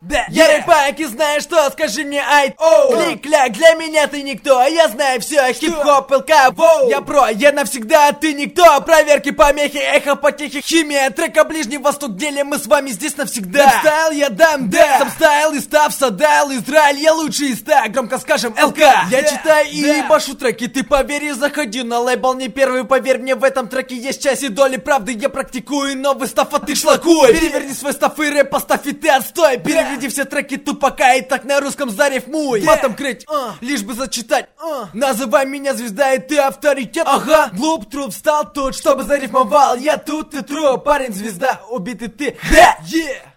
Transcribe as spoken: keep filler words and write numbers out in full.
Да, Я yeah. рэпак и знаю что, скажи мне ай. Оу. Клик-кляк, для меня ты никто, а я знаю все. Хип-хоп, ЛК, воу. Я про, я навсегда, а ты никто. Проверки, помехи, эхо, потехи, химия. Трека Ближний Восток, деле мы с вами здесь навсегда. Рэп-стайл я дам, да. Сам стайл и став, садайл, Израиль, я лучший из ста. Громко скажем ЛК. Я Да, читаю и да. ебашу треки, ты поверь и заходи на лейбл не первый, поверь мне, в этом треке есть часть и доли правды. Я практикую новый став, а ты шлакуй. Переверни свой став и рэп, поставь и ты отстой. Переведи все треки тупака и так на русском зарифмуй. Матом крыть, uh, лишь бы зачитать, uh. Называй меня звезда и ты авторитет. Ага, глуп труп встал тут, чтобы зарифмовал. Я тут, ты труп, парень звезда, убитый ты. Да, yeah.